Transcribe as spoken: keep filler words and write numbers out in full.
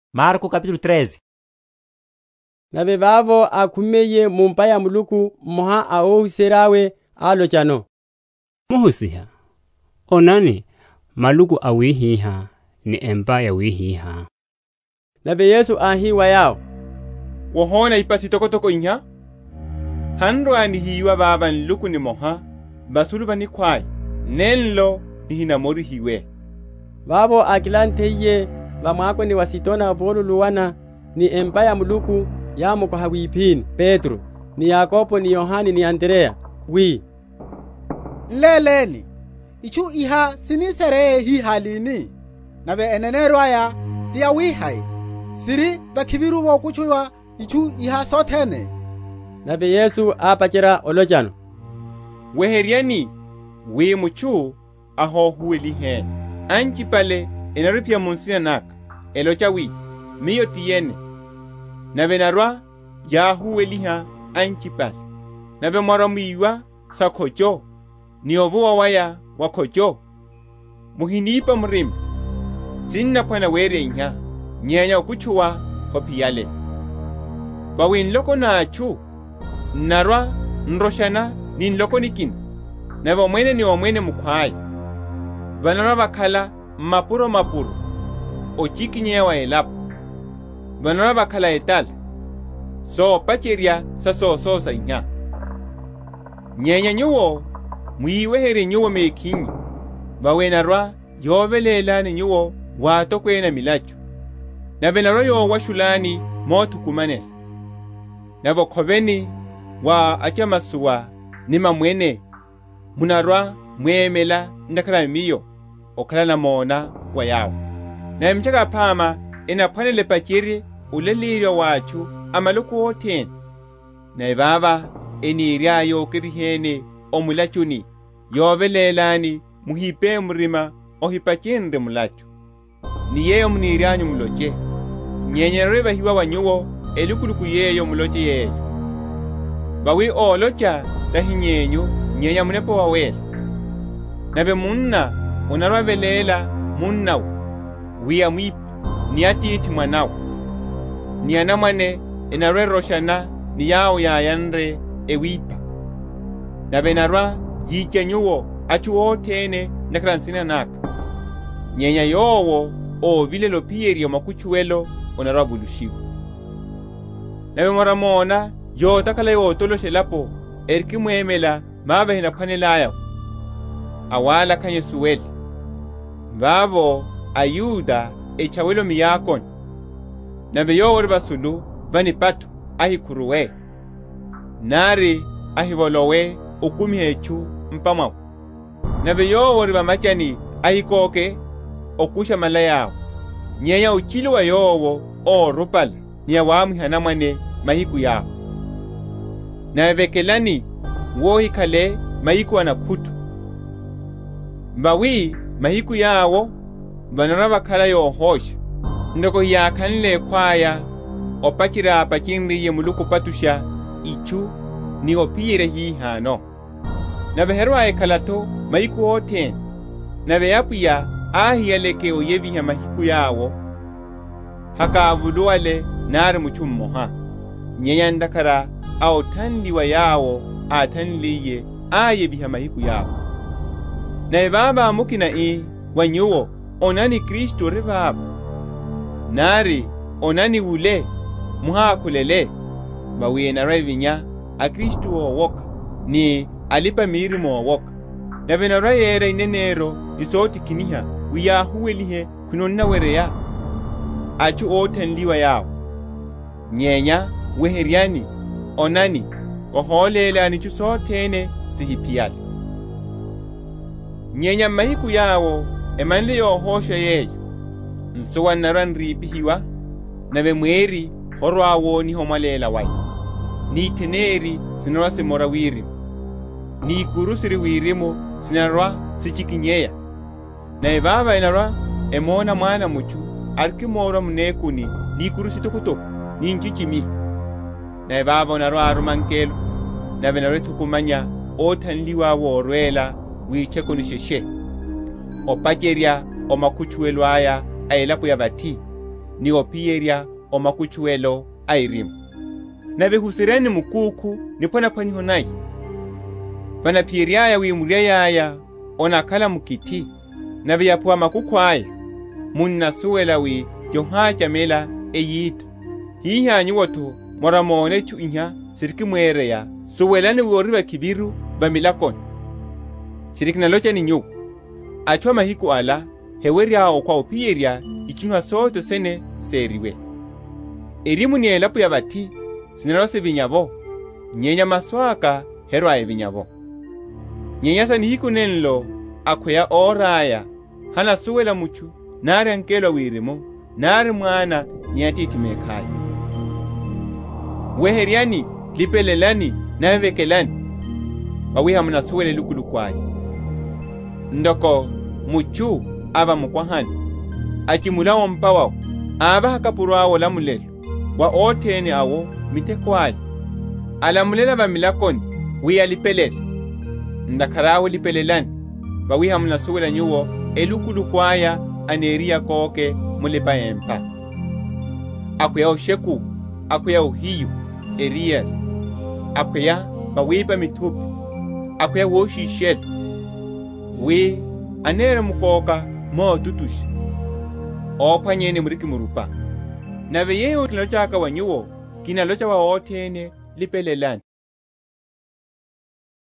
Marko capítulo treze. Nabe bavo akumeye mumpa ya muluku moha aohuserawe alo chano. Muhusiha. Onani maluku awihiha ni empa ya wihiha. Nabe Yesu ahiwa yao. Wohona ipasi toko toko inya. Hanro anihiwa baba nluku ni moha. Basulu ni kwai. Nenlo ni hinamori hiwe. Bavo akilanteye bamwako ni wasitona volu luwana ni empa ya muluku ya muko hawipini Petro ni Yakobo ni Yohani ni Andrea wi leleni ichu iha sinisere hi halini nabe enenerwa ya dia wi hai siri bakibiru bo kuchwa ichu iha sotene. Nabe Yesu apachira olochano weheriani wi muchu aho hueli he anchi pale enaripia monsina nak elocha wi miyo tiyene nabe narwa ya hueliha anchi pale nabe maramuiwa sakojo ni ovuwa waya wakojo muhinipa mrim sinna pana were inya nyanya kuchua kopiyale bawin loko na chu narwa nroshana nin loko nikin nabe omwene ni omwene mukwai vanara bakala mapuro mapuro ochiki nyewa elapo vanara bakala etal so pacheria sa so so sa inya nyenya nyuwo mwiwehere nyuwo mekinyi bawenarwa yovelela ni nyuwo wato kwena milacho nabenarwa yo washulani motu kumanel nabo khoveni wa achamasuwa nima mwene munarwa mwemela ndakala miyo okala na mona wa yao na mchaka pama enaphanele pachiri uleliryo wachu amaluku oten na baba eniria yo kirihene omulachuni yovelelani muhipe murima ohipachendre mulachu ni yeyo munirianyu muloche nyenyereba hiwa wanyuwo elukuluku yeyo muloche yeyo bawi olocha tahinyenyu nyenya munepo wawela nabe munna onarwavelela munnawo wiya mwipi ni atiti mwanawo ni anamwane enarwe roshana ni yao ya yanre ewipa nabe narwa yichenyuwo achuotene nakaransina naka nyenya yowo o vilelo piyerio makuchuelo onarwa bulushiwa nabe moramona yo takala yo toloshelapo erki mwemela mabe hinaphanelaya awala kanye suweli vavo ayuda echawelo miyakon nabe yowori basulu vani patu ahikuruwe nari ahivolowe ukumi hechu mpamaw nabe yowori bamachani ahikoke okusha malayao nyenya uchilo wa yowo o rupal niya wamu hanamane mahiku yao nabe kelani wohi kale mahiku anakutu mbawi mahiku yawo banaraba kala yo hosh ndoko yakanle kwaya opachira pachindi ye muluku patusha ichu ni opire hi hano nabe herwa e kalato mahiku oten nabe yapuya ahi yaleke oyebi ha mahiku yawo haka vuluale nar muchum moha nyenya ndakara au tandi wa yawo atanliye ayebi ha mahiku yawo na baba mukina i wanyuwo onani Kristo ribaba nari onani wule muha kulele bawiye na revinya a Kristo woka ni alipa mirimo woka na benara yere inenero isoti kiniha wiya huwelihe kunonna wereya achu otenliwa yao nyenya weheriani onani koholele anichu sotene sihipiyali nyenya mahiku yawo emanle yo hosha yeyo nsuwa naran ribihiwa nabe mweri horwawo ni homalela wai ni teneri sinarwa simora wiri ni kurusiri wirimo sinarwa sichikinyeya na baba inarwa emona mwana muchu arkimora munekuni ni kurusi tukutuku ni nchichimi na baba inarwa arumankelo nabe narwe tukumanya otanliwa worwela wiche kunisheshe opacheria omakuchuelwaya aelapo ya bati ni opiyerya omakuchuelo airimu. Na vihusireni mukuku nipona paniho nayi. Pana pieryaya wimurya yaya onakala mukiti. Na viyapuwa makukwaya. Munna suwela wi yohacha mela eyita. Hihi anyuwoto moramone chu inya siriki mwereya. Suwelani woriba kibiru bamilakon. Siriki nalocha ni nyuku. Achwa mahiku ala hewerya okwa opiyerya ichunwa soto sene seriwe. Erimu ni elapu ya bati sinarose vinyabo. Nyenya maswaka herwae vinyabo. Nyenya ni hiku nenlo akwea oraya. Hana suwela muchu nare ankelo wirimo nare mwana nyatiti mekai. Weheriani lipelelani na vekelani. Wawiha mna suwele lukulukwai. Ndoko muchu aba mukwahani. Achimula wampawa aba hakapurwa wala mulelo. Wa otene awo mitekwai. Ala mulela ba milakoni wiya lipelele. Ndakarawo lipelelani. Wawiha mna suwela nyuwo elukulukwaya aneria koke mulepa empa. Akwea osheku, akwea ohiyu, eriel. Akwea bawipa mitupi. Akwea woshi shel. We anera mukoka mo tutushi. Opa nyene muriki murupa. Na veye utlocha aka wanyuwo, kina locha wa otene lipelelani.